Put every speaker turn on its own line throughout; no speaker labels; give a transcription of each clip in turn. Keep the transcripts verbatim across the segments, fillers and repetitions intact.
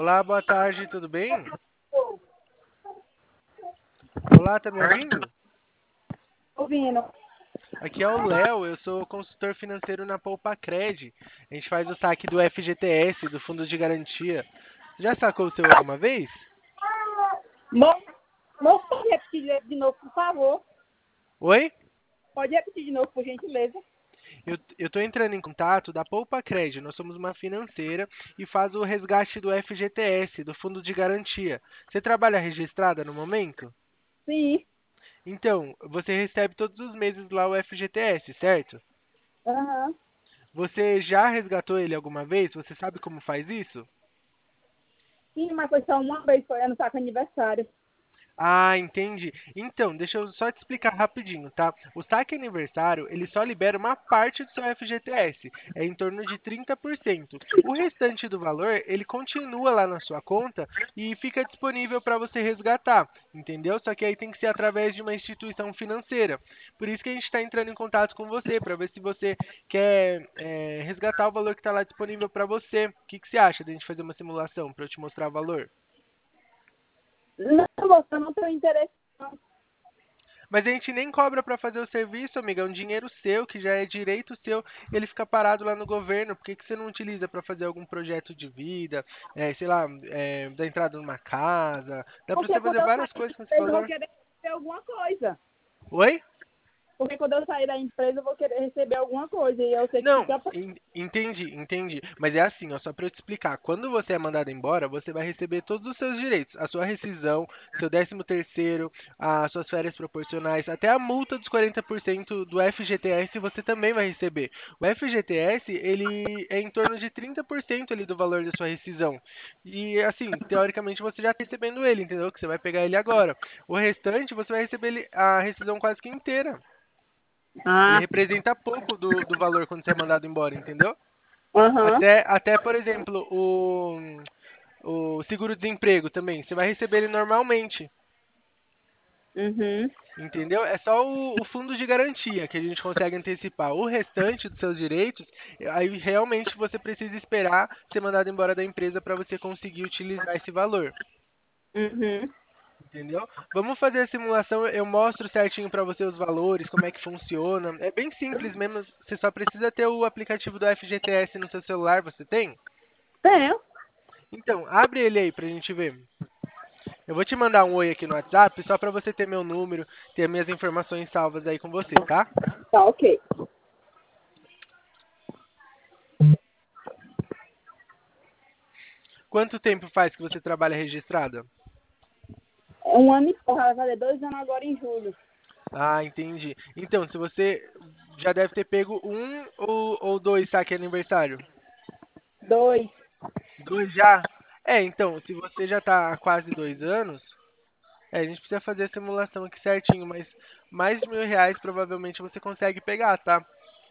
Olá, boa tarde, tudo bem? Olá, tá me ouvindo?
Ouvindo.
Aqui é o Léo, eu sou consultor financeiro na Poupacred. A gente faz o saque do F G T S, do Fundo de Garantia. Já sacou o seu alguma vez?
Moço, moço, pode repetir de de novo, por favor?
Oi?
Pode repetir de novo, por gentileza?
Eu, eu tô entrando em contato da Poupacred. Nós somos uma financeira e faz o resgate do F G T S, do Fundo de Garantia. Você trabalha registrada no momento?
Sim.
Então, você recebe todos os meses lá o F G T S, certo?
Aham.
Você já resgatou ele alguma vez? Você sabe como faz isso?
Sim, mas foi só uma vez, foi ano saco aniversário.
Ah, entendi. Então, deixa eu só te explicar rapidinho, tá? O saque aniversário, ele só libera uma parte do seu F G T S, é em torno de trinta por cento. O restante do valor, ele continua lá na sua conta e fica disponível para você resgatar, entendeu? Só que aí tem que ser através de uma instituição financeira. Por isso que a gente está entrando em contato com você, para ver se você quer é, resgatar o valor que está lá disponível para você. O que que você acha de a gente fazer uma simulação para eu te mostrar o valor?
Não, moço, eu não tenho interesse. Não.
Mas a gente nem cobra para fazer o serviço, amiga. É um dinheiro seu, que já é direito seu, e ele fica parado lá no governo. Por que que você não utiliza para fazer algum projeto de vida, é, sei lá, é, dar entrada numa casa? Dá para
Porque
você
quando
fazer
eu
várias
sair da
coisas com esse
empresa, eu vou
valor.
querer receber alguma coisa.
Oi?
Porque quando eu sair da empresa, eu vou querer receber alguma coisa. E eu sei que
Não,
fica... pra-
en- entendi, entendi. Mas é assim, ó, só para eu te explicar. Quando você é mandado embora, você vai receber todos os seus direitos. A sua rescisão, seu décimo terceiro, as suas férias proporcionais, até a multa dos quarenta por cento do F G T S você também vai receber. O F G T S, ele é em torno de trinta por cento ali do valor da sua rescisão. E assim, teoricamente você já está recebendo ele, entendeu? Que você vai pegar ele agora. O restante, você vai receber ele- a rescisão quase que inteira. Ele
Ah,
representa pouco do, do valor quando você é mandado embora, entendeu?
aham.
Até, até por exemplo, o, o seguro-desemprego também. Você vai receber ele normalmente,
Uhum.
entendeu? É só o, o fundo de garantia que a gente consegue antecipar. O restante dos seus direitos, aí realmente você precisa esperar ser mandado embora da empresa para você conseguir utilizar esse valor.
Uhum.
Entendeu? Vamos fazer a simulação, eu mostro certinho para você os valores, como é que funciona. É bem simples mesmo, você só precisa ter o aplicativo do F G T S no seu celular, você tem?
Tenho.
Então, abre ele aí pra gente ver. Eu vou te mandar um oi aqui no WhatsApp, só pra você ter meu número, ter minhas informações salvas aí com você, tá?
Tá, ok.
Quanto tempo faz que você trabalha registrada?
É um ano e pouco, vai fazer dois anos agora em julho.
Ah, entendi. Então, se você já deve ter pego um ou, ou dois saque aniversário?
Dois.
Dois já? É, então, se você já tá há quase dois anos, é, a gente precisa fazer a simulação aqui certinho, mas mais de mil reais provavelmente você consegue pegar, tá?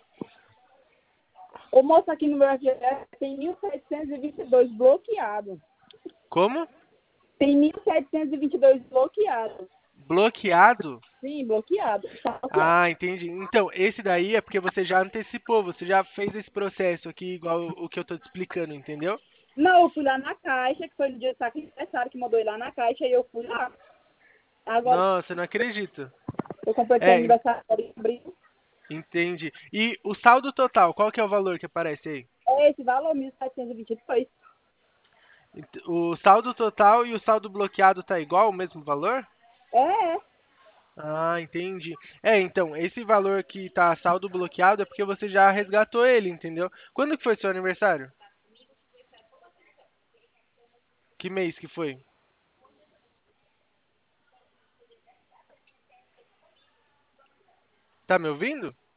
O moço aqui no meu F G S tem mil setecentos e e vinte e dois bloqueado.
Como?
Tem mil setecentos e e vinte e dois bloqueados.
Bloqueado?
Sim, bloqueado. Tá bloqueado.
Ah, entendi. Então, esse daí é porque você já antecipou, você já fez esse processo aqui, igual o que eu tô te explicando, entendeu?
Não, eu fui lá na caixa, que foi no dia do saque aniversário que mandou ir lá na caixa, e eu fui lá. Agora,
Nossa, não acredito.
eu completei
É, en-
aniversário agora em abril.
entendi. E o saldo total, qual que é o valor que aparece aí?
É esse valor, mil setecentos e vinte e dois.
Ent- O saldo total e o saldo bloqueado tá igual, o mesmo valor?
É, é.
Ah, entendi. É, então, esse valor que tá saldo bloqueado é porque você já resgatou ele, entendeu? Quando que foi seu aniversário? Que mês que foi? Tá me ouvindo?